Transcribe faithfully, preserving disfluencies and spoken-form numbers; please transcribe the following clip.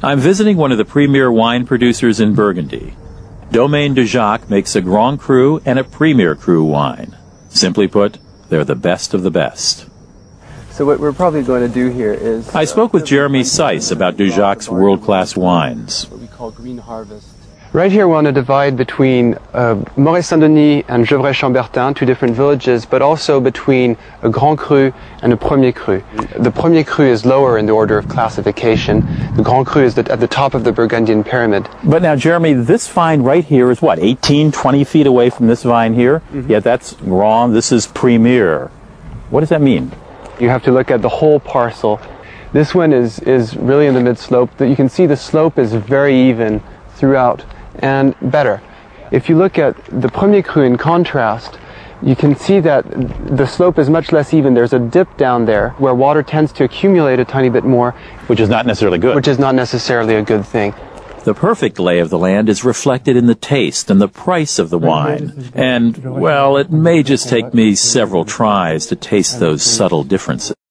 I'm visiting one of the premier wine producers in Burgundy. Domaine de Jacques makes a Grand Cru and a Premier Cru wine. Simply put, they're the best of the best. So what we're probably going to do here is... I spoke with Jeremy Seiss about de Jacques' world-class wines. What we call green harvest. Right here we want to divide between uh, Moret-Saint-Denis and Gevrey-Chambertin, two different villages, but also between a Grand Cru and a Premier Cru. The Premier Cru is lower in the order of classification. The Grand Cru is the, at the top of the Burgundian pyramid. But now, Jeremy, this vine right here is what, eighteen, twenty feet away from this vine here? Mm-hmm. Yeah, that's Grand. This is Premier. What does that mean? You have to look at the whole parcel. This one is, is really in the mid-slope. You can see the slope is very even throughout. And better. If you look at the Premier Cru in contrast, you can see that the slope is much less even. There's a dip down there where water tends to accumulate a tiny bit more. Which is not necessarily good. Which is not necessarily a good thing. The perfect lay of the land is reflected in the taste and the price of the wine. And, well, it may just take me several tries to taste those subtle differences.